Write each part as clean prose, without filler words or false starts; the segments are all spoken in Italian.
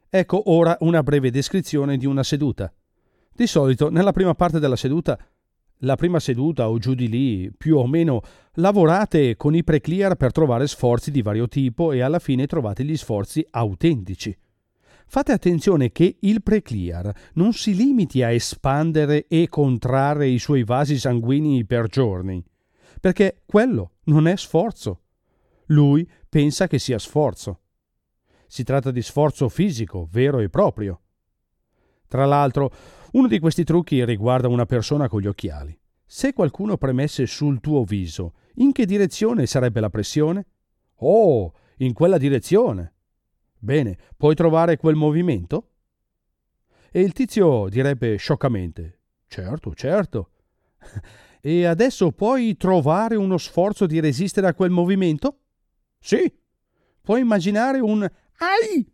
Ecco ora una breve descrizione di una seduta. Di solito, nella prima parte della seduta, la prima seduta o giù di lì, più o meno, lavorate con i pre-clear per trovare sforzi di vario tipo e alla fine trovate gli sforzi autentici. Fate attenzione che il pre-clear non si limiti a espandere e contrarre i suoi vasi sanguigni per giorni, perché quello non è sforzo. Lui pensa che sia sforzo. Si tratta di sforzo fisico, vero e proprio. Tra l'altro, uno di questi trucchi riguarda una persona con gli occhiali. Se qualcuno premesse sul tuo viso, in che direzione sarebbe la pressione? Oh, in quella direzione. Bene, puoi trovare quel movimento? E il tizio direbbe scioccamente: certo, certo. E adesso puoi trovare uno sforzo di resistere a quel movimento? Sì. Puoi immaginare un ai?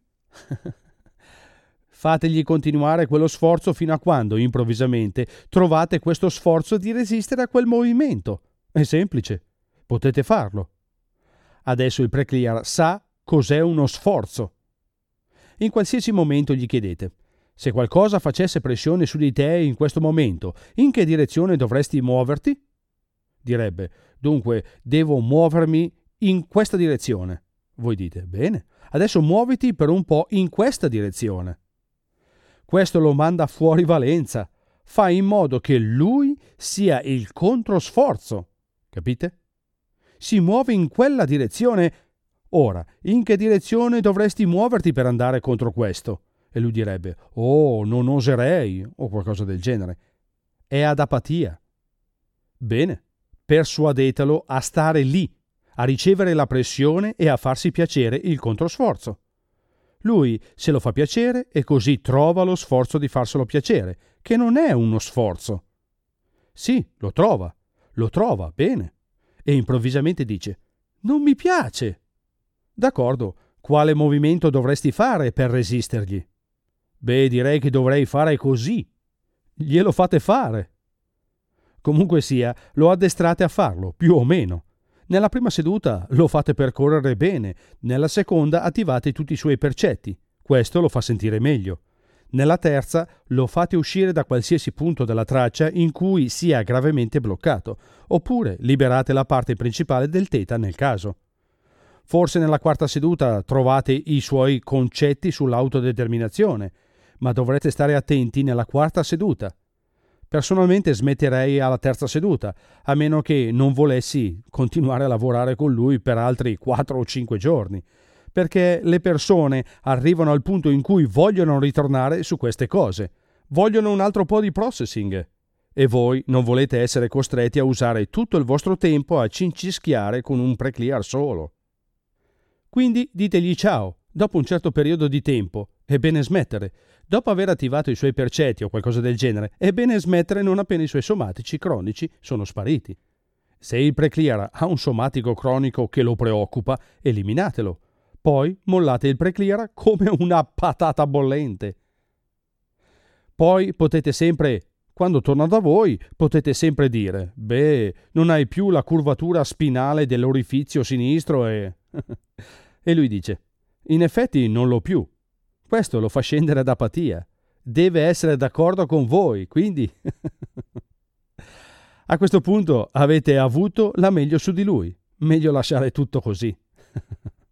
Fategli continuare quello sforzo fino a quando, improvvisamente, trovate questo sforzo di resistere a quel movimento. È semplice. Potete farlo. Adesso il pre-clear sa cos'è uno sforzo. In qualsiasi momento gli chiedete: se qualcosa facesse pressione su di te in questo momento, in che direzione dovresti muoverti? Direbbe: dunque, devo muovermi in questa direzione. Voi dite: bene, adesso muoviti per un po' in questa direzione. Questo lo manda fuori valenza, fa in modo che lui sia il controsforzo. Capite? Si muove in quella direzione. Ora, in che direzione dovresti muoverti per andare contro questo? E lui direbbe: oh, non oserei, o qualcosa del genere. È ad apatia. Bene, persuadetelo a stare lì, a ricevere la pressione e a farsi piacere il controsforzo. Lui se lo fa piacere e così trova lo sforzo di farselo piacere, che non è uno sforzo. Sì, lo trova, bene. E improvvisamente dice: non mi piace. D'accordo, quale movimento dovresti fare per resistergli? Beh, direi che dovrei fare così. Glielo fate fare. Comunque sia, lo addestrate a farlo, più o meno. Nella prima seduta lo fate percorrere bene, nella seconda attivate tutti i suoi percetti. Questo lo fa sentire meglio. Nella terza lo fate uscire da qualsiasi punto della traccia in cui sia gravemente bloccato, oppure liberate la parte principale del teta nel caso. Forse nella quarta seduta trovate i suoi concetti sull'autodeterminazione, ma dovrete stare attenti nella quarta seduta. Personalmente smetterei alla terza seduta, a meno che non volessi continuare a lavorare con lui per altri 4 o 5 giorni, perché le persone arrivano al punto in cui vogliono ritornare su queste cose, vogliono un altro po' di processing, e voi non volete essere costretti a usare tutto il vostro tempo a cincischiare con un pre-clear solo. Quindi ditegli ciao, dopo un certo periodo di tempo, è bene smettere. Dopo aver attivato i suoi percetti o qualcosa del genere, è bene smettere non appena i suoi somatici cronici sono spariti. Se il pre-clear ha un somatico cronico che lo preoccupa, eliminatelo. Poi mollate il pre-clear come una patata bollente. Poi potete sempre, quando torna da voi, potete sempre dire: beh, non hai più la curvatura spinale dell'orifizio sinistro e... E lui dice: in effetti non l'ho più. Questo lo fa scendere ad apatia. Deve essere d'accordo con voi, quindi... A questo punto avete avuto la meglio su di lui. Meglio lasciare tutto così.